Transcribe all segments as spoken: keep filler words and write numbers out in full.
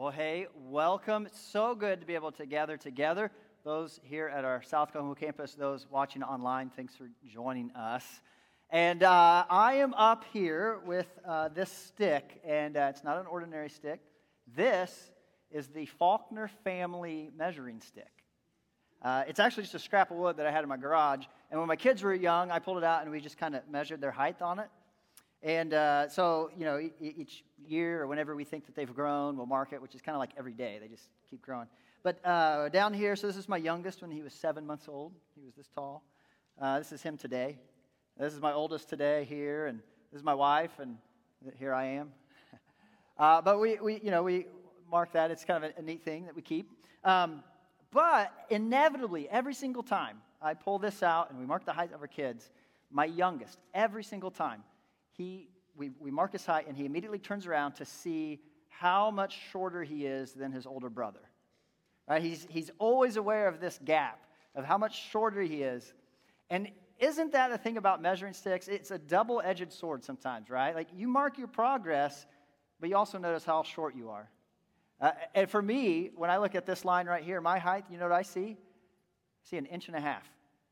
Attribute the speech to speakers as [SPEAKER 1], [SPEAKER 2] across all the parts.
[SPEAKER 1] Well, hey, welcome. It's so good to be able to gather together. Those here at our South Coahoma campus, those watching online, thanks for joining us. And uh, I am up here with uh, this stick, and uh, it's not an ordinary stick. This is the Faulkner family measuring stick. Uh, it's actually just a scrap of wood that I had in my garage, and when my kids were young, I pulled it out and we just kind of measured their height on it. And uh, so, you know, e- each year or whenever we think that they've grown, we'll mark it, which is kind of like every day. They just keep growing. But uh, down here, so this is my youngest when he was seven months old. He was this tall. Uh, this is him today. This is my oldest today here, and this is my wife, and here I am. uh, but we, we, you know, we mark that. It's kind of a, a neat thing that we keep. Um, but inevitably, every single time I pull this out and we mark the height of our kids, my youngest, every single time, He, we, we mark his height, and he immediately turns around to see how much shorter he is than his older brother. Right? He's, he's always aware of this gap, of how much shorter he is. And isn't that the thing about measuring sticks? It's a double-edged sword sometimes, right? Like, you mark your progress, but you also notice how short you are. Uh, and for me, when I look at this line right here, my height, you know what I see? I see an inch and a half.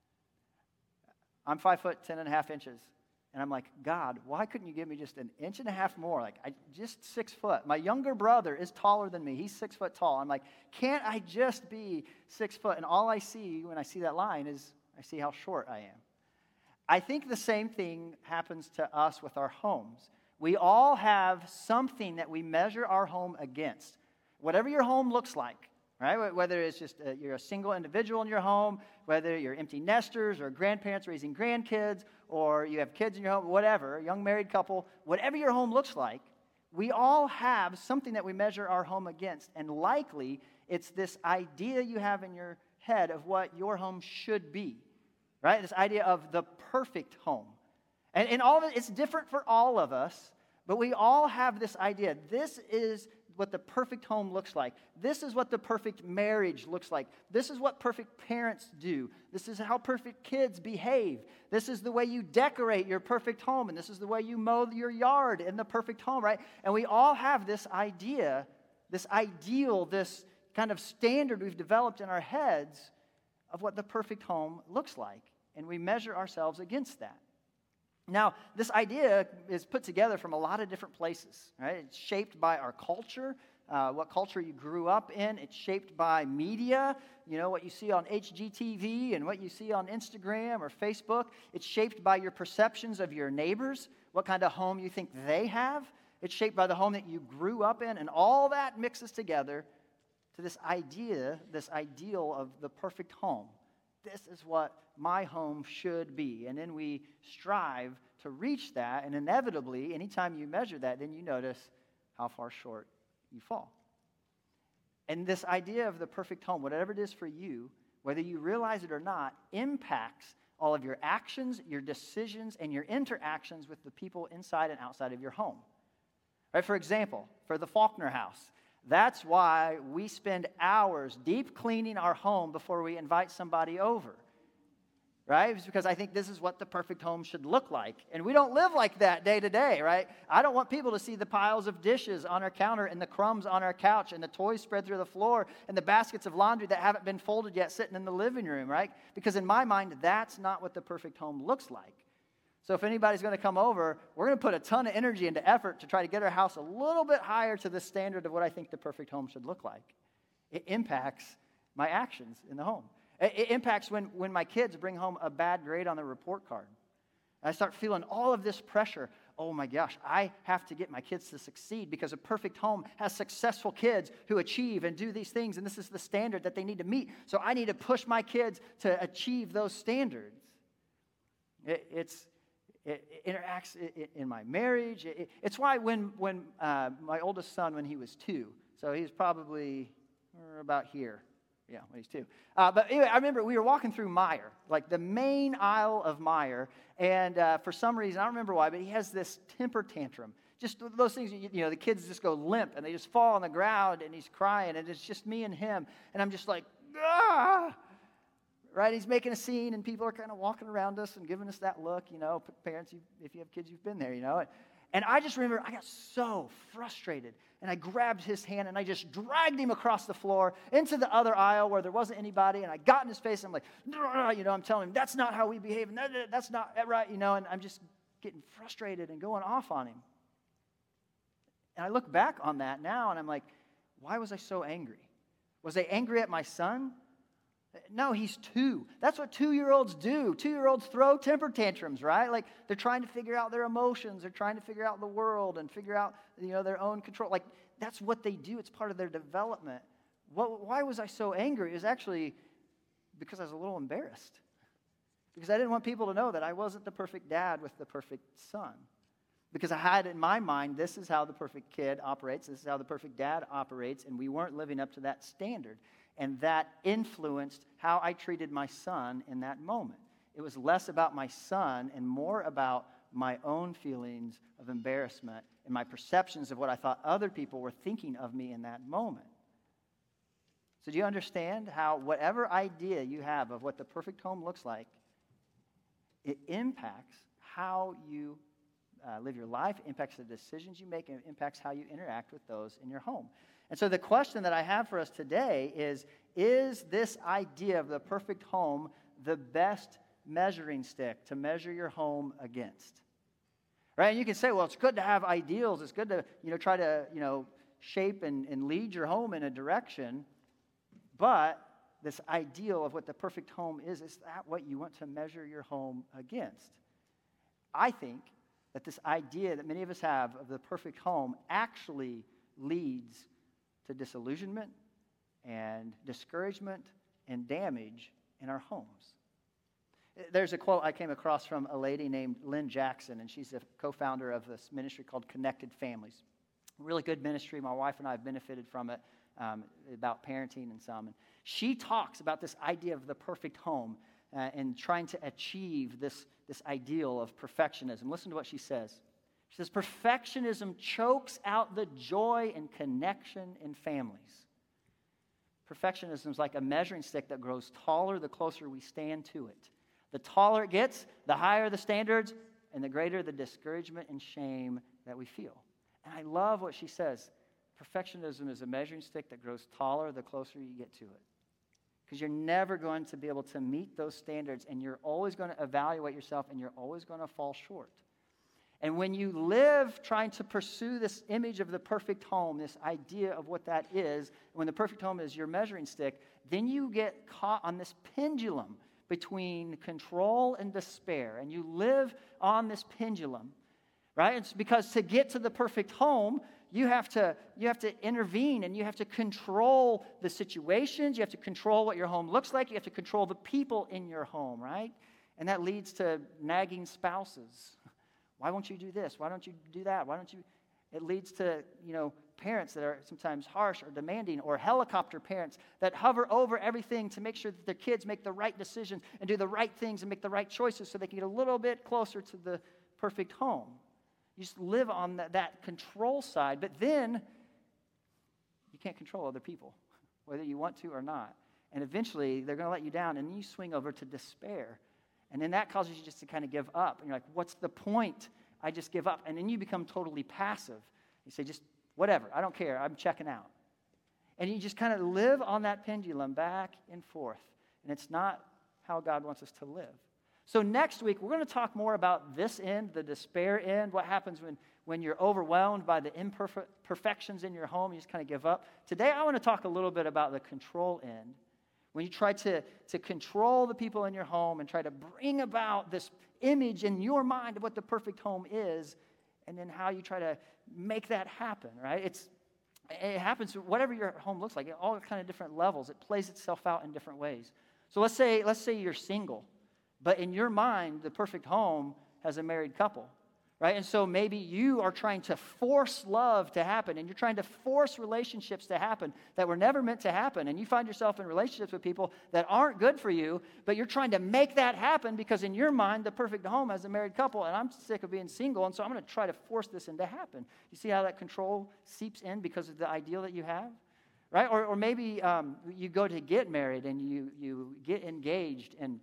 [SPEAKER 1] I'm five foot, ten and a half inches. And I'm like, God, why couldn't you give me just an inch and a half more? Like, I, just six foot. My younger brother is taller than me. He's six foot tall. I'm like, can't I just be six foot? And all I see when I see that line is I see how short I am. I think the same thing happens to us with our homes. We all have something that we measure our home against. Whatever your home looks like, right? Whether it's just uh, you're a single individual in your home, whether you're empty nesters or grandparents raising grandkids, or you have kids in your home, whatever, a young married couple, whatever your home looks like, we all have something that we measure our home against. And likely, it's this idea you have in your head of what your home should be, right? This idea of the perfect home. And, and all of it, it's different for all of us, but we all have this idea. This is what the perfect home looks like. This is what the perfect marriage looks like. This is what perfect parents do. This is how perfect kids behave. This is the way you decorate your perfect home, and this is the way you mow your yard in the perfect home, right? And we all have this idea, this ideal, this kind of standard we've developed in our heads of what the perfect home looks like, and we measure ourselves against that. Now, this idea is put together from a lot of different places, right? It's shaped by our culture, uh, what culture you grew up in. It's shaped by media, you know, what you see on H G T V and what you see on Instagram or Facebook. It's shaped by your perceptions of your neighbors, what kind of home you think they have. It's shaped by the home that you grew up in, and all that mixes together to this idea, this ideal of the perfect home. This is what my home should be. And then we strive to reach that, and inevitably, anytime you measure that, then you notice how far short you fall. And this idea of the perfect home, whatever it is for you, whether you realize it or not, impacts all of your actions, your decisions, and your interactions with the people inside and outside of your home. Right? For example, for the Faulkner house, that's why we spend hours deep cleaning our home before we invite somebody over, right? It's because I think this is what the perfect home should look like. And we don't live like that day to day, right? I don't want people to see the piles of dishes on our counter and the crumbs on our couch and the toys spread through the floor and the baskets of laundry that haven't been folded yet sitting in the living room, right? Because in my mind, that's not what the perfect home looks like. So if anybody's going to come over, we're going to put a ton of energy into effort to try to get our house a little bit higher to the standard of what I think the perfect home should look like. It impacts my actions in the home. It, it impacts when, when my kids bring home a bad grade on their report card. I start feeling all of this pressure. Oh my gosh, I have to get my kids to succeed because a perfect home has successful kids who achieve and do these things, and this is the standard that they need to meet. So I need to push my kids to achieve those standards. It, it's... It interacts in my marriage. It's why when when uh, my oldest son, when he was two, so he's probably about here, yeah, when he's two. Uh, but anyway, I remember we were walking through Meijer, like the main aisle of Meijer, and uh, for some reason, I don't remember why, but he has this temper tantrum. Just those things, you, you know, the kids just go limp, and they just fall on the ground, and he's crying, and it's just me and him, and I'm just like, ah! Right, he's making a scene, and people are kind of walking around us and giving us that look, you know. Parents, if you have kids, you've been there, you know. And I just remember I got so frustrated. And I grabbed his hand and I just dragged him across the floor into the other aisle where there wasn't anybody. And I got in his face and I'm like, you know, I'm telling him, that's not how we behave. And that, that's not right, you know. And I'm just getting frustrated and going off on him. And I look back on that now and I'm like, why was I so angry? Was I angry at my son? No, he's two. That's what two-year-olds do. Two-year-olds throw temper tantrums, right? Like they're trying to figure out their emotions. They're trying to figure out the world and figure out, you know, their own control. Like that's what they do. It's part of their development. What, why was I so angry? It was actually because I was a little embarrassed. Because I didn't want people to know that I wasn't the perfect dad with the perfect son. Because I had in my mind, this is how the perfect kid operates. This is how the perfect dad operates. And we weren't living up to that standard. And that influenced how I treated my son in that moment. It was less about my son and more about my own feelings of embarrassment and my perceptions of what I thought other people were thinking of me in that moment. So do you understand how whatever idea you have of what the perfect home looks like, it impacts how you uh, live your life, impacts the decisions you make, and it impacts how you interact with those in your home. And so the question that I have for us today is, is this idea of the perfect home the best measuring stick to measure your home against? Right? And you can say, well, it's good to have ideals. It's good to, you know, try to, you know, shape and, and lead your home in a direction. But this ideal of what the perfect home is, is that what you want to measure your home against? I think that this idea that many of us have of the perfect home actually leads to disillusionment and discouragement and damage in our homes. There's a quote I came across from a lady named Lynn Jackson, and she's a co-founder of this ministry called Connected Families. Really good ministry. My wife and I have benefited from it, um, about parenting and some. And she talks about this idea of the perfect home uh, and trying to achieve this, this ideal of perfectionism. Listen to what she says. She says, perfectionism chokes out the joy and connection in families. Perfectionism is like a measuring stick that grows taller the closer we stand to it. The taller it gets, the higher the standards, and the greater the discouragement and shame that we feel. And I love what she says. Perfectionism is a measuring stick that grows taller the closer you get to it. Because you're never going to be able to meet those standards, and you're always going to evaluate yourself, and you're always going to fall short. And when you live trying to pursue this image of the perfect home, this idea of what that is, when the perfect home is your measuring stick, then you get caught on this pendulum between control and despair. And you live on this pendulum, right? It's because to get to the perfect home, you have to, you have to intervene and you have to control the situations. You have to control what your home looks like. You have to control the people in your home, right? And that leads to nagging spouses. Why won't you do this? Why don't you do that? Why don't you? It leads to, you know, parents that are sometimes harsh or demanding, or helicopter parents that hover over everything to make sure that their kids make the right decisions and do the right things and make the right choices so they can get a little bit closer to the perfect home. You just live on that, that control side, but then you can't control other people, whether you want to or not. And eventually, they're going to let you down, and then you swing over to despair. And then that causes you just to kind of give up. And you're like, what's the point? I just give up. And then you become totally passive. You say, just whatever. I don't care. I'm checking out. And you just kind of live on that pendulum back and forth. And it's not how God wants us to live. So next week, we're going to talk more about this end, the despair end, what happens when, when you're overwhelmed by the imperfections in your home. You just kind of give up. Today, I want to talk a little bit about the control end. When you try to, to control the people in your home and try to bring about this image in your mind of what the perfect home is, and then how you try to make that happen, right? It's It happens, whatever your home looks like, at all kind of different levels. It plays itself out in different ways. So let's say, let's say you're single, but in your mind, the perfect home has a married couple, right? And so maybe you are trying to force love to happen, and you're trying to force relationships to happen that were never meant to happen, and you find yourself in relationships with people that aren't good for you, but you're trying to make that happen because in your mind, the perfect home has a married couple, and I'm sick of being single, and so I'm going to try to force this into happen. You see how that control seeps in because of the ideal that you have? Right? Or, or maybe um, you go to get married, and you, you get engaged, and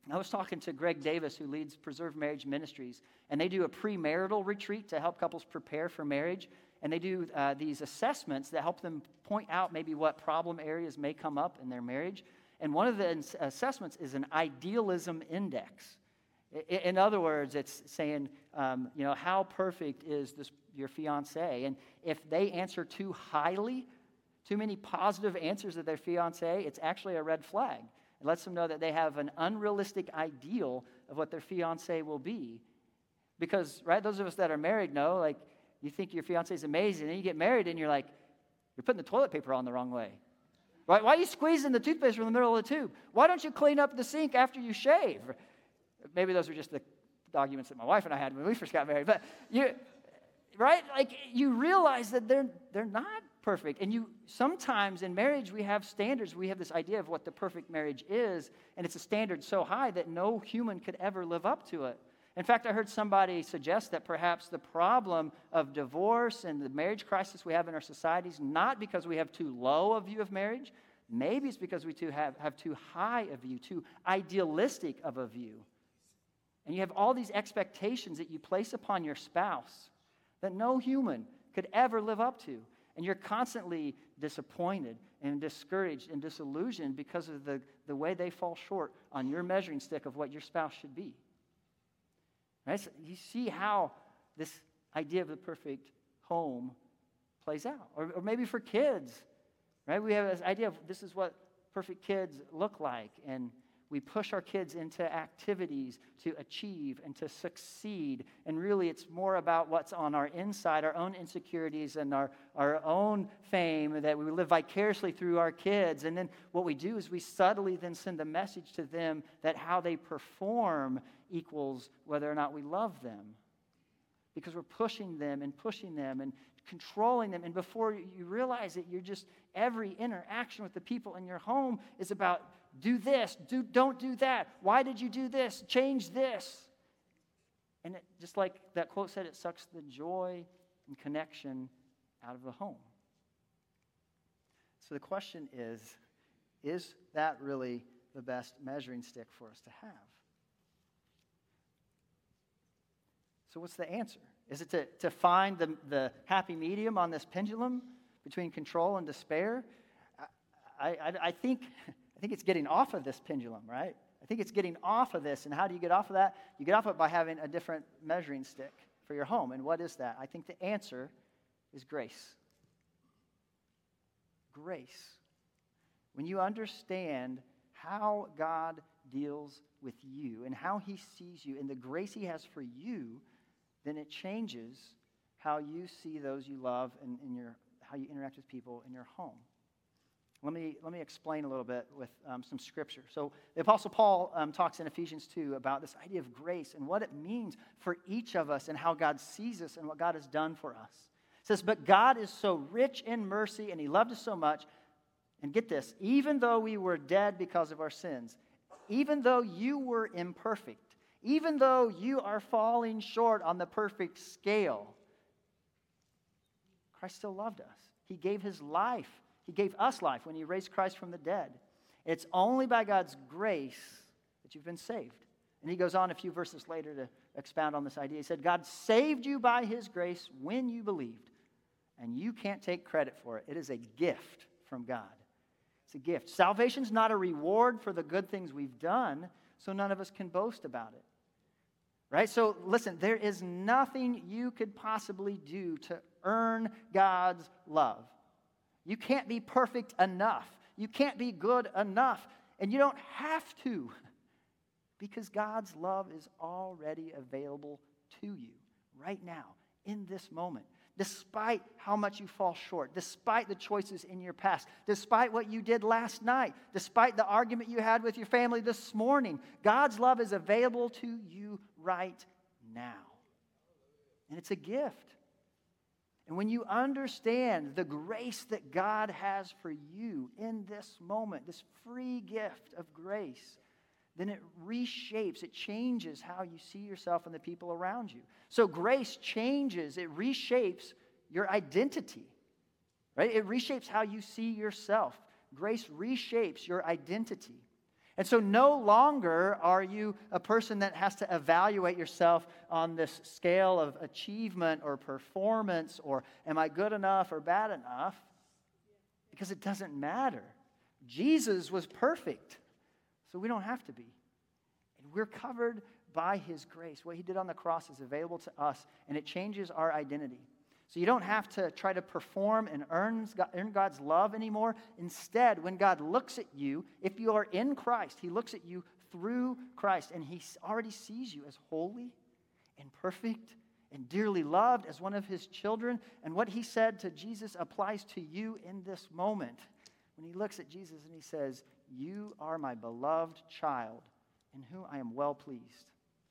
[SPEAKER 1] I was talking to Greg Davis, who leads Preserve Marriage Ministries, and they do a premarital retreat to help couples prepare for marriage. And they do uh, these assessments that help them point out maybe what problem areas may come up in their marriage. And one of the ins- assessments is an idealism index. I- in other words, it's saying, um, you know, how perfect is this your fiancé? And if they answer too highly, too many positive answers of their fiancé, it's actually a red flag. It lets them know that they have an unrealistic ideal of what their fiancé will be. Because, right, those of us that are married know, like, you think your fiancé is amazing, and then you get married, and you're like, you're putting the toilet paper on the wrong way. Right? Why are you squeezing the toothpaste from the middle of the tube? Why don't you clean up the sink after you shave? Maybe those were just the arguments that my wife and I had when we first got married. But you, right? Like, you realize that they're they're not perfect. And you sometimes in marriage we have standards. We have this idea of what the perfect marriage is, and it's a standard so high that no human could ever live up to it. In fact, I heard somebody suggest that perhaps the problem of divorce and the marriage crisis we have in our society is not because we have too low a view of marriage. Maybe it's because we too have, have too high a view, too idealistic of a view. And you have all these expectations that you place upon your spouse that no human could ever live up to. And you're constantly disappointed and discouraged and disillusioned because of the, the way they fall short on your measuring stick of what your spouse should be. Right? So you see how this idea of the perfect home plays out. Or, or maybe for kids, right? We have this idea of this is what perfect kids look like, and we push our kids into activities to achieve and to succeed. And really it's more about what's on our inside, our own insecurities and our, our own fame, that we live vicariously through our kids. And then what we do is we subtly then send a message to them that how they perform equals whether or not we love them. Because we're pushing them and pushing them and controlling them. And before you realize it, you're just, every interaction with the people in your home is about do this, do, don't do that. Why did you do this? Change this. And it, just like that quote said, it sucks the joy and connection out of the home. So the question is, is that really the best measuring stick for us to have? So what's the answer? Is it to, to find the, the happy medium on this pendulum between control and despair? I, I, I think I think it's getting off of this pendulum, right? I think it's getting off of this. And how do you get off of that? You get off of it by having a different measuring stick for your home. And what is that? I think the answer is grace. Grace. When you understand how God deals with you and how he sees you and the grace he has for you, then it changes how you see those you love and in your how you interact with people in your home. Let me let me explain a little bit with um, some scripture. So the Apostle Paul um, talks in Ephesians two about this idea of grace and what it means for each of us and how God sees us and what God has done for us. It says, but God is so rich in mercy and he loved us so much. And get this, even though we were dead because of our sins, even though you were imperfect, even though you are falling short on the perfect scale, Christ still loved us. He gave his life. He gave us life when he raised Christ from the dead. It's only by God's grace that you've been saved. And he goes on a few verses later to expound on this idea. He said, God saved you by his grace when you believed. And you can't take credit for it. It is a gift from God. It's a gift. Salvation's not a reward for the good things we've done, so none of us can boast about it. Right? So listen, there is nothing you could possibly do to earn God's love. You can't be perfect enough. You can't be good enough. And you don't have to, because God's love is already available to you right now, in this moment. Despite how much you fall short, despite the choices in your past, despite what you did last night, despite the argument you had with your family this morning, God's love is available to you right now. And it's a gift. And when you understand the grace that God has for you in this moment, this free gift of grace, then it reshapes, it changes how you see yourself and the people around you. So grace changes, it reshapes your identity, right? It reshapes how you see yourself. Grace reshapes your identity. And so no longer are you a person that has to evaluate yourself on this scale of achievement or performance or am I good enough or bad enough? Because it doesn't matter. Jesus was perfect, so we don't have to be. And we're covered by his grace. What he did on the cross is available to us, and it changes our identity. So you don't have to try to perform and earn God's love anymore. Instead, when God looks at you, if you are in Christ, he looks at you through Christ, and he already sees you as holy and perfect and dearly loved as one of his children. And what he said to Jesus applies to you in this moment. When he looks at Jesus and he says, "You are my beloved child, in whom I am well pleased."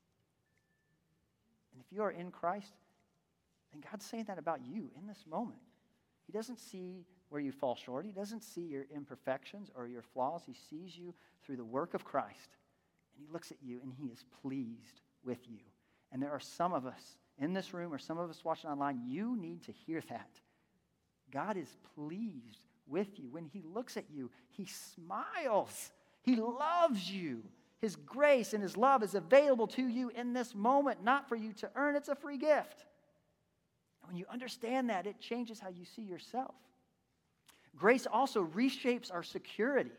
[SPEAKER 1] And if you are in Christ, then God's saying that about you in this moment. He doesn't see where you fall short. He doesn't see your imperfections or your flaws. He sees you through the work of Christ. And he looks at you and he is pleased with you. And there are some of us in this room or some of us watching online, you need to hear that. God is pleased with you. When he looks at you, he smiles. He loves you. His grace and his love is available to you in this moment, not for you to earn. It's a free gift. When you understand that, it changes how you see yourself. Grace also reshapes our security.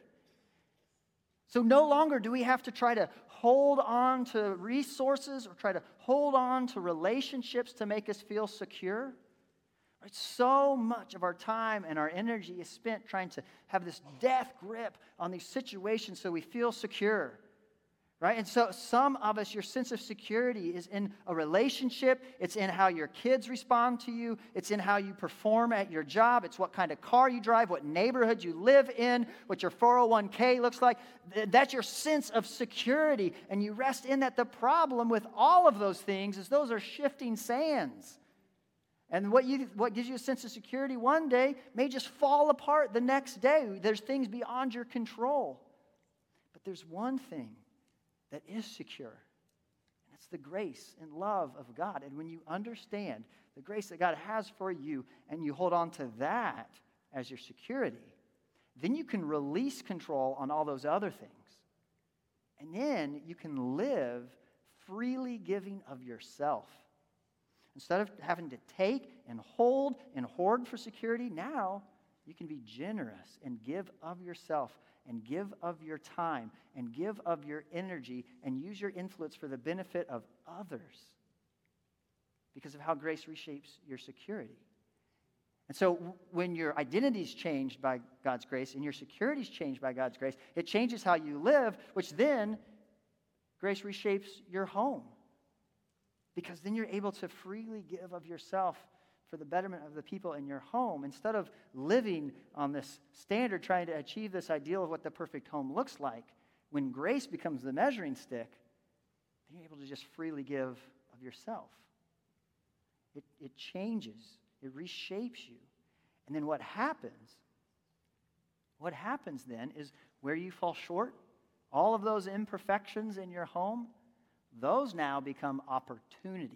[SPEAKER 1] So no longer do we have to try to hold on to resources or try to hold on to relationships to make us feel secure. Right? So much of our time and our energy is spent trying to have this death grip on these situations so we feel secure. Right? And so some of us, your sense of security is in a relationship. It's in how your kids respond to you. It's in how you perform at your job. It's what kind of car you drive, what neighborhood you live in, what your four oh one k looks like. That's your sense of security, and you rest in that. The problem with all of those things is those are shifting sands. And what, you, what gives you a sense of security one day may just fall apart the next day. There's things beyond your control. But there's one thing that is secure. And it's the grace and love of God. And when you understand the grace that God has for you and you hold on to that as your security, then you can release control on all those other things. And then you can live freely giving of yourself. Instead of having to take and hold and hoard for security, now you can be generous and give of yourself and give of your time and give of your energy and use your influence for the benefit of others because of how grace reshapes your security. And so when your identity is changed by God's grace and your security is changed by God's grace, it changes how you live, which then grace reshapes your home. Because then you're able to freely give of yourself for the betterment of the people in your home. Instead of living on this standard, trying to achieve this ideal of what the perfect home looks like, when grace becomes the measuring stick, then you're able to just freely give of yourself. It, it changes. It reshapes you. And then what happens, what happens then is where you fall short, all of those imperfections in your home, those now become opportunities.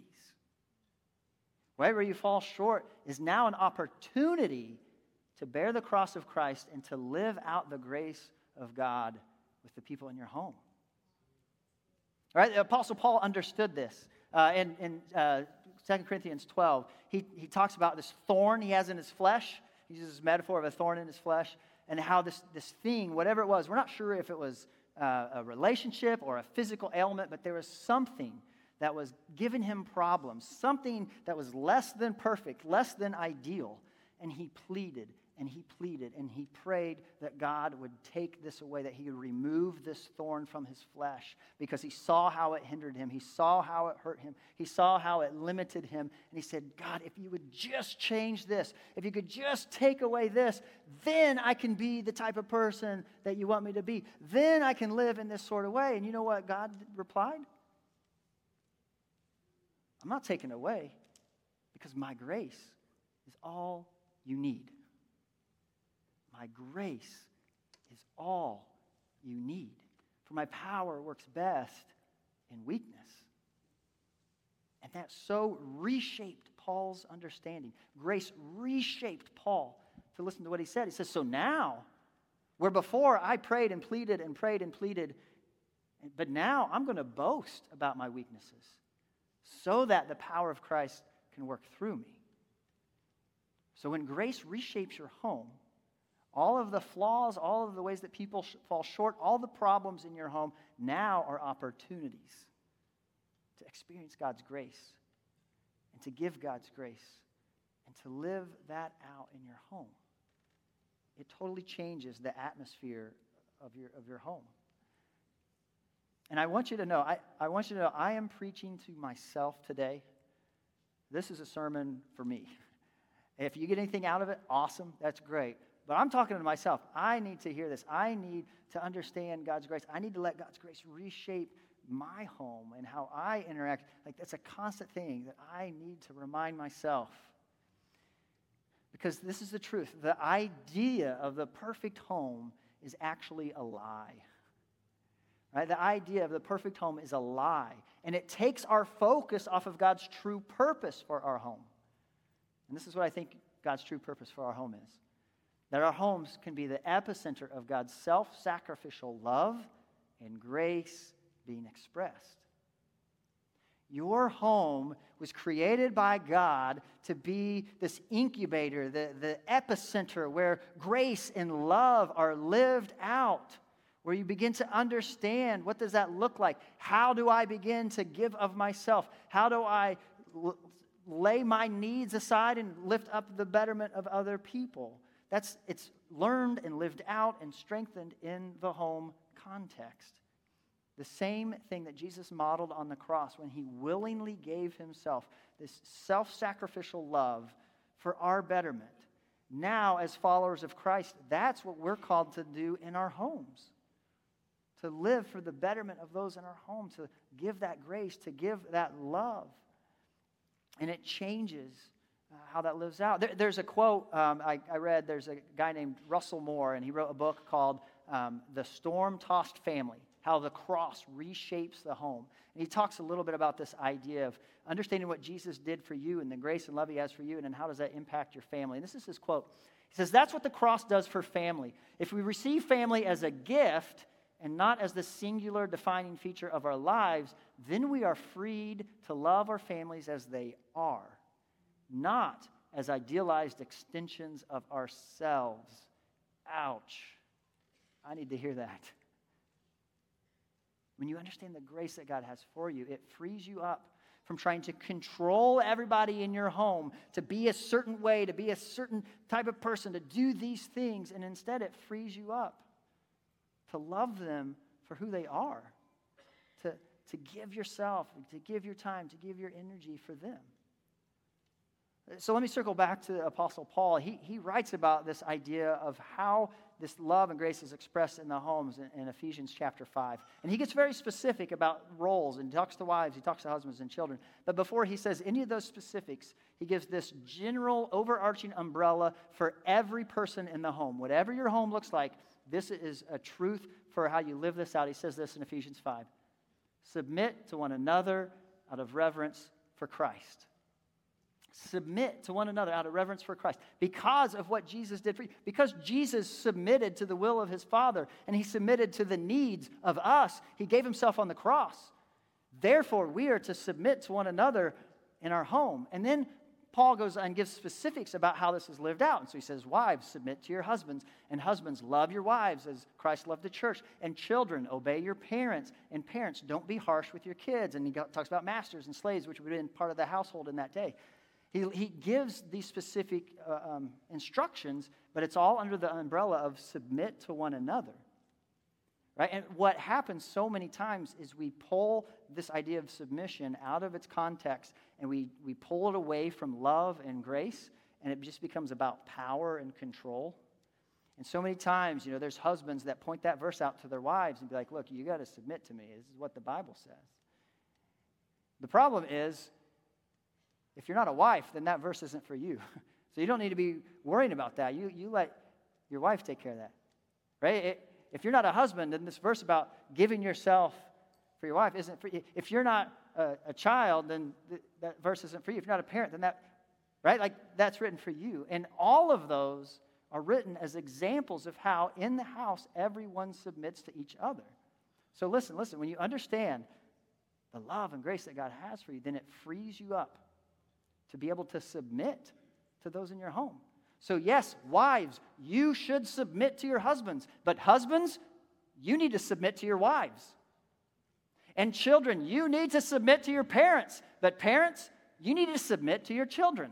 [SPEAKER 1] Right where you fall short is now an opportunity to bear the cross of Christ and to live out the grace of God with the people in your home. All right, the Apostle Paul understood this. Uh, in in uh, Second Corinthians twelve, he, he talks about this thorn he has in his flesh. He uses this metaphor of a thorn in his flesh and how this, this thing, whatever it was, we're not sure if it was uh, a relationship or a physical ailment, but there was something that was giving him problems, something that was less than perfect, less than ideal. And he pleaded, and he pleaded, and he prayed that God would take this away, that he would remove this thorn from his flesh, because he saw how it hindered him. He saw how it hurt him. He saw how it limited him. And he said, God, if you would just change this, if you could just take away this, then I can be the type of person that you want me to be. Then I can live in this sort of way. And you know what God replied? I'm not taking away, because my grace is all you need. My grace is all you need. For my power works best in weakness. And that so reshaped Paul's understanding. Grace reshaped Paul to listen to what he said. He says, so now, Where before I prayed and pleaded and prayed and pleaded, but now I'm going to boast about my weaknesses so that the power of Christ can work through me. So when grace reshapes your home, all of the flaws, all of the ways that people sh- fall short, all the problems in your home now are opportunities to experience God's grace and to give God's grace and to live that out in your home. It totally changes the atmosphere of your, of your home. And I want you to know, I, I want you to know, I am preaching to myself today. This is a sermon for me. If you get anything out of it, awesome, that's great. But I'm talking to myself. I need to hear this. I need to understand God's grace. I need to let God's grace reshape my home and how I interact. Like, that's a constant thing that I need to remind myself. Because this is the truth. The idea of the perfect home is actually a lie. Right? The idea of the perfect home is a lie. And it takes our focus off of God's true purpose for our home. And this is what I think God's true purpose for our home is. That our homes can be the epicenter of God's self-sacrificial love and grace being expressed. Your home was created by God to be this incubator, the, the epicenter where grace and love are lived out, where you begin to understand what does that look like? How do I begin to give of myself? How do I l- lay my needs aside and lift up the betterment of other people? That's it's learned and lived out and strengthened in the home context. The same thing that Jesus modeled on the cross when he willingly gave himself, this self-sacrificial love for our betterment. Now, as followers of Christ, that's what we're called to do in our homes. To live for the betterment of those in our home, to give that grace, to give that love. And it changes uh, how that lives out. There, there's a quote um, I, I read, there's a guy named Russell Moore, and he wrote a book called um, The Storm-Tossed Family. How the cross reshapes the home. And he talks a little bit about this idea of understanding what Jesus did for you and the grace and love he has for you, and then how does that impact your family. And this is his quote. He says, that's what the cross does for family. If we receive family as a gift and not as the singular defining feature of our lives, then we are freed to love our families as they are, not as idealized extensions of ourselves. Ouch. I need to hear that. When you understand the grace that God has for you, it frees you up from trying to control everybody in your home, to be a certain way, to be a certain type of person, to do these things, and instead it frees you up to love them for who they are, to, to give yourself, to give your time, to give your energy for them. So let me circle back to Apostle Paul. He, he writes about this idea of how this love and grace is expressed in the homes in, in Ephesians chapter five. And he gets very specific about roles, and he talks to wives, he talks to husbands and children. But before he says any of those specifics, he gives this general overarching umbrella for every person in the home. Whatever your home looks like, this is a truth for how you live this out. He says this in Ephesians five. Submit to one another out of reverence for Christ. Submit to one another out of reverence for Christ because of what Jesus did for you. Because Jesus submitted to the will of his Father and he submitted to the needs of us. He gave himself on the cross. Therefore, we are to submit to one another in our home. And then Paul goes and gives specifics about how this is lived out. And so he says, wives, submit to your husbands. And husbands, love your wives as Christ loved the church. And children, obey your parents. And parents, don't be harsh with your kids. And he talks about masters and slaves, which would have been part of the household in that day. He, he gives these specific uh, um, instructions, but it's all under the umbrella of submit to one another. Right? And what happens so many times is we pull this idea of submission out of its context and we, we pull it away from love and grace, and it just becomes about power and control. And so many times, you know, there's husbands that point that verse out to their wives and be like, look, you got to submit to me. This is what the Bible says. The problem is, if you're not a wife, then that verse isn't for you. So you don't need to be worrying about that. You, you let your wife take care of that, right? It, if you're not a husband, then this verse about giving yourself for your wife isn't for you. If you're not a, a child, then th- that verse isn't for you. If you're not a parent, then that, right? Like, that's written for you. And all of those are written as examples of how in the house everyone submits to each other. So listen, listen, when you understand the love and grace that God has for you, then it frees you up to be able to submit to those in your home. So yes, wives, you should submit to your husbands, but husbands, you need to submit to your wives. And children, you need to submit to your parents, but parents, you need to submit to your children.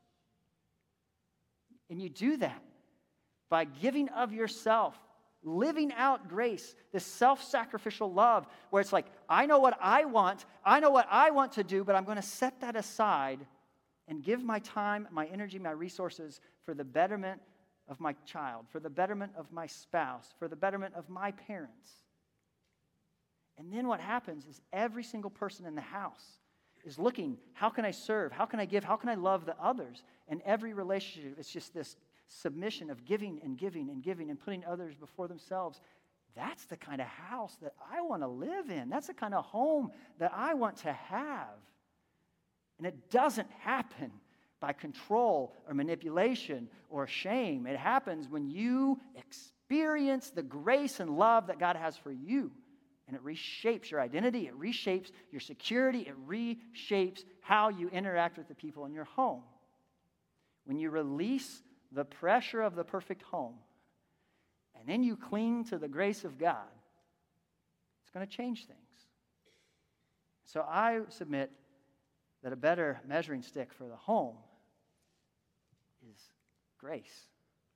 [SPEAKER 1] And you do that by giving of yourself, living out grace, this self-sacrificial love, where it's like, I know what I want, I know what I want to do, but I'm going to set that aside and give my time, my energy, my resources for the betterment of my child, for the betterment of my spouse, for the betterment of my parents. And then what happens is every single person in the house is looking, how can I serve? How can I give? How can I love the others? And every relationship, it's just this submission of giving and giving and giving and putting others before themselves. That's the kind of house that I want to live in. That's the kind of home that I want to have. And it doesn't happen by control or manipulation or shame. It happens when you experience the grace and love that God has for you. And it reshapes your identity. It reshapes your security. It reshapes how you interact with the people in your home. When you release the pressure of the perfect home, and then you cling to the grace of God, it's going to change things. So I submit that a better measuring stick for the home is grace.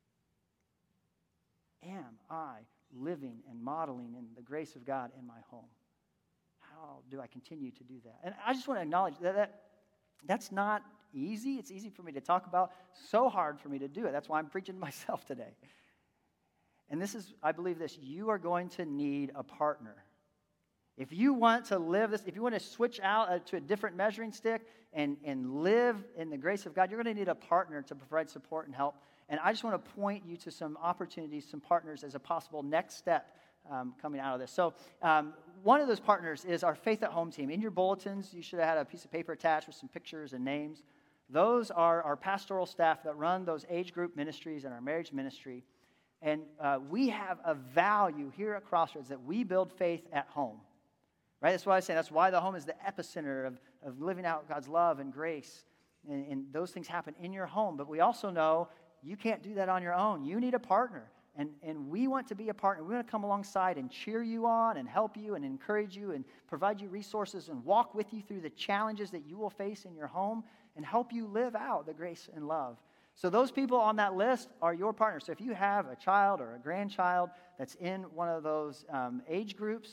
[SPEAKER 1] Am I living and modeling in the grace of God in my home? How do I continue to do that? And I just want to acknowledge that, that that's not easy. It's easy for me to talk about, so hard for me to do it. That's why I'm preaching to myself today. And this is, I believe this, you are going to need a partner. If you want to live this, if you want to switch out uh, to a different measuring stick and, and live in the grace of God, you're going to need a partner to provide support and help. And I just want to point you to some opportunities, some partners as a possible next step um, coming out of this. So um, one of those partners is our Faith at Home team. In your bulletins, you should have had a piece of paper attached with some pictures and names. Those are our pastoral staff that run those age group ministries and our marriage ministry. And uh, we have a value here at Crossroads that we build faith at home. Right? That's why I say that's why the home is the epicenter of, of living out God's love and grace. And, and those things happen in your home. But we also know you can't do that on your own. You need a partner. And, and we want to be a partner. We want to come alongside and cheer you on and help you and encourage you and provide you resources and walk with you through the challenges that you will face in your home and help you live out the grace and love. So those people on that list are your partners. So if you have a child or a grandchild that's in one of those um, age groups,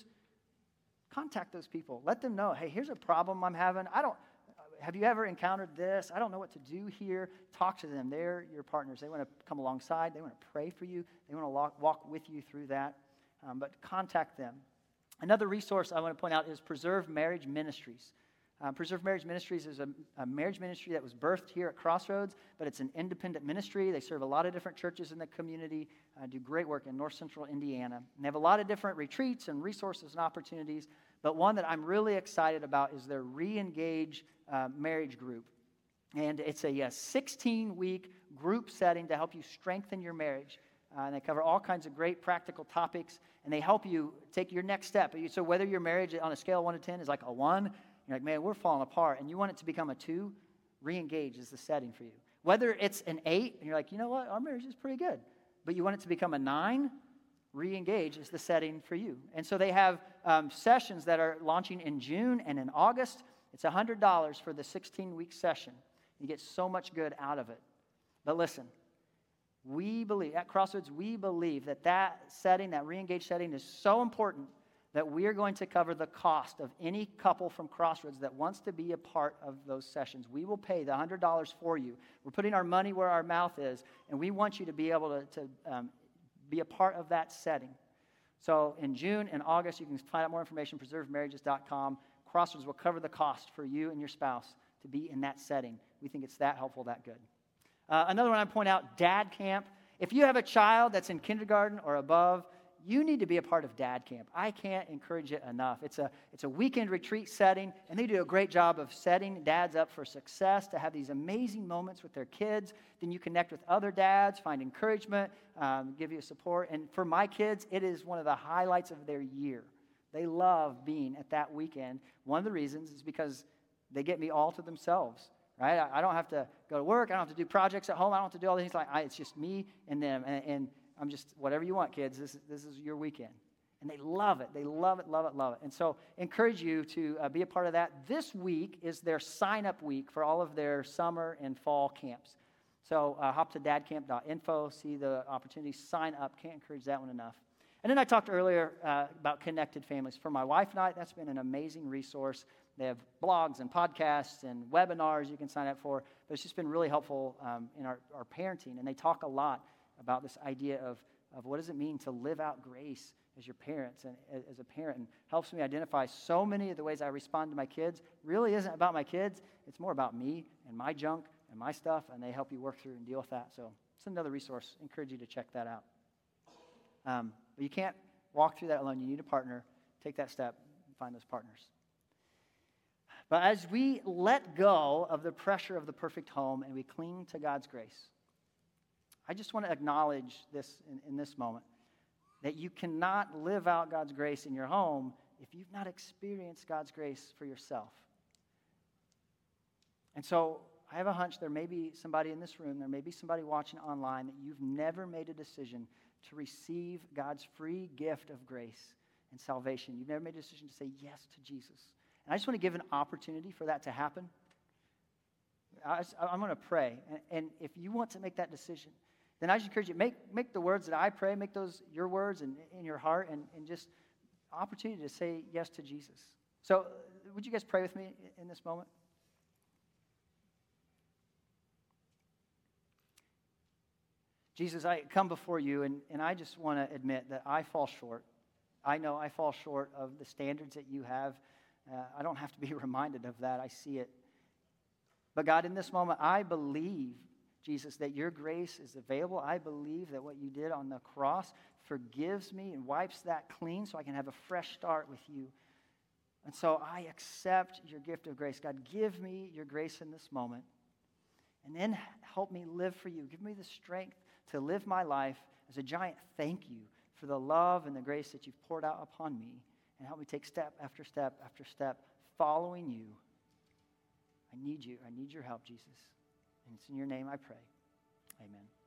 [SPEAKER 1] contact those people. Let them know, hey, here's a problem I'm having. I don't, have you ever encountered this? I don't know what to do here. Talk to them. They're your partners. They want to come alongside. They want to pray for you. They want to walk, walk with you through that. Um, but contact them. Another resource I want to point out is Preserve Marriage Ministries. Um, Preserve Marriage Ministries is a, a marriage ministry that was birthed here at Crossroads, but it's an independent ministry. They serve a lot of different churches in the community, uh, do great work in north central Indiana. And they have a lot of different retreats and resources and opportunities, but one that I'm really excited about is their Re-Engage uh, marriage group. And it's a sixteen-week group setting to help you strengthen your marriage. Uh, and they cover all kinds of great practical topics, and they help you take your next step. So whether your marriage on a scale of one to ten is like a one, you're like, man, we're falling apart, and you want it to become a two, Re-Engage is the setting for you. Whether it's an eight, and you're like, you know what, our marriage is pretty good, but you want it to become a nine, Re-Engage is the setting for you. And so they have um, sessions that are launching in June and in August. It's one hundred dollars for the sixteen-week session. You get so much good out of it. But listen, we believe, at Crossroads, we believe that that setting, that Re-Engage setting is so important that we are going to cover the cost of any couple from Crossroads that wants to be a part of those sessions. We will pay the one hundred dollars for you. We're putting our money where our mouth is, and we want you to be able to, to um, be a part of that setting. So in June and August, you can find out more information, preserve marriages dot com. Crossroads will cover the cost for you and your spouse to be in that setting. We think it's that helpful, that good. Uh, another one I point out, Dad Camp. If you have a child that's in kindergarten or above, you need to be a part of Dad Camp. I can't encourage it enough. It's a, it's a weekend retreat setting, and they do a great job of setting dads up for success, to have these amazing moments with their kids. Then you connect with other dads, find encouragement, um, give you support. And for my kids, it is one of the highlights of their year. They love being at that weekend. One of the reasons is because they get me all to themselves, right? I, I don't have to go to work. I don't have to do projects at home. I don't have to do all these things. Like I, it's just me and them, and, and I'm just, whatever you want, kids, this, this is your weekend. And they love it. They love it, love it, love it. And so encourage you to uh, be a part of that. This week is their sign-up week for all of their summer and fall camps. So uh, hop to dadcamp dot info, see the opportunity, sign up. Can't encourage that one enough. And then I talked earlier uh, about Connected Families. For my wife and I, that's been an amazing resource. They have blogs and podcasts and webinars you can sign up for. But it's just been really helpful um, in our, our parenting. And they talk a lot about this idea of, of what does it mean to live out grace as your parents and as a parent, and helps me identify so many of the ways I respond to my kids really isn't about my kids. It's more about me and my junk and my stuff, and they help you work through and deal with that. So it's another resource. I encourage you to check that out. Um, but you can't walk through that alone. You need a partner. Take that step and find those partners. But as we let go of the pressure of the perfect home and we cling to God's grace, I just want to acknowledge this in, in this moment, that you cannot live out God's grace in your home if you've not experienced God's grace for yourself. And so I have a hunch there may be somebody in this room, there may be somebody watching online, that you've never made a decision to receive God's free gift of grace and salvation. You've never made a decision to say yes to Jesus. And I just want to give an opportunity for that to happen. I, I'm going to pray. And, and if you want to make that decision, then I just encourage you, make, make the words that I pray, make those your words and in your heart, and, and just opportunity to say yes to Jesus. So would you guys pray with me in this moment? Jesus, I come before you, and, and I just want to admit that I fall short. I know I fall short of the standards that you have. Uh, I don't have to be reminded of that. I see it. But God, in this moment, I believe, Jesus, that your grace is available. I believe that what you did on the cross forgives me and wipes that clean so I can have a fresh start with you. And so I accept your gift of grace. God, give me your grace in this moment. And then help me live for you. Give me the strength to live my life as a giant thank you for the love and the grace that you've poured out upon me. And help me take step after step after step following you. I need you. I need your help, Jesus. And it's in your name I pray. Amen.